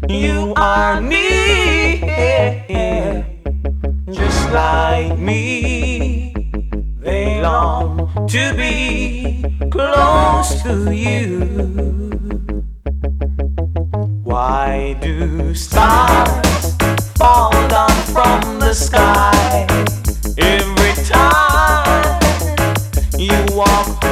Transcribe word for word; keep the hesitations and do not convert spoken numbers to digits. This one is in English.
You are near, just like me. They long to be close to you. Why do stars fall down from the sky every time you walk